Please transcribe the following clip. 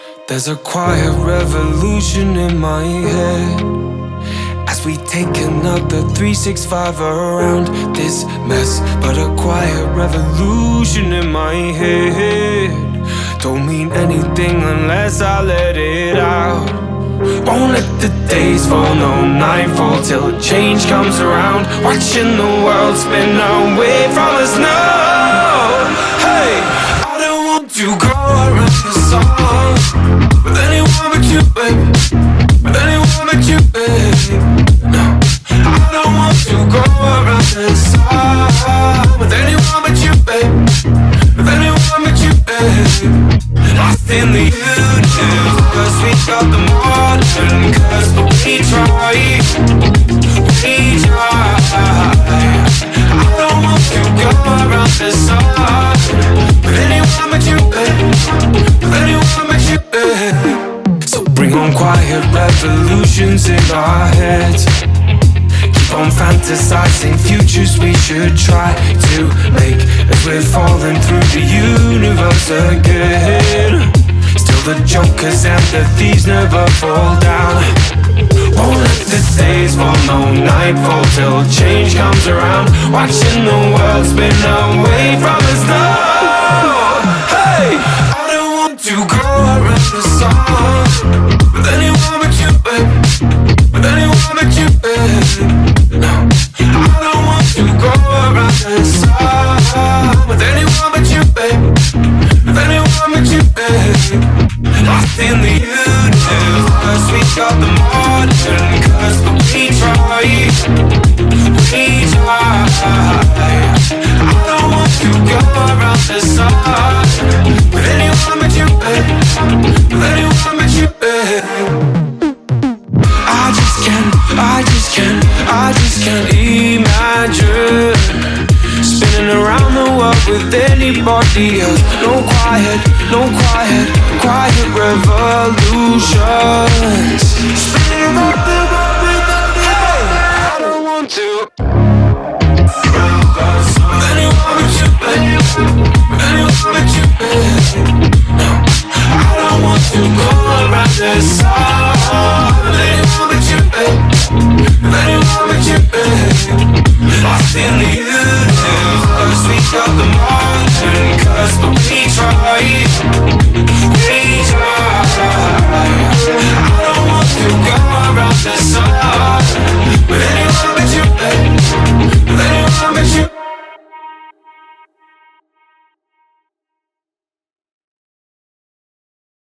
There's a quiet revolution in my head as we take another 365 around this mess. But a quiet revolution in my head don't mean anything unless I let it out. Won't let the days fall, no nightfall till change comes around. Watching the world spin away from us now. Hey, I don't want to go around the sun with anyone but you, baby. With anyone but you, baby. No, I don't want to go around the sun with anyone but you, baby. With anyone but you, baby. Lost in the universe, we got the modern curse, but we try, we try. I don't want to go around the sun with anyone but you, baby. With anyone but you, baby. So bring on quiet revolutions in our heads. Keep on fantasizing futures we should try to make as we're falling through the universe again. Still the jokers and the thieves never fall down. Won't let the days fall, no nightfall till change comes around. Watching the world spin away from us now. Hey, I don't want to go around the sun with anyone but you, baby. With anyone but you, baby. No, I don't want to go around the sun with anyone but you, baby. With anyone but you, baby. Lost in the universe, we got the modern curse, but we try, we try. I don't want to go around the sun with anyone but you, baby. With anyone but you, baby. I just can't imagine spinning around the world with anybody else. No quiet revolutions.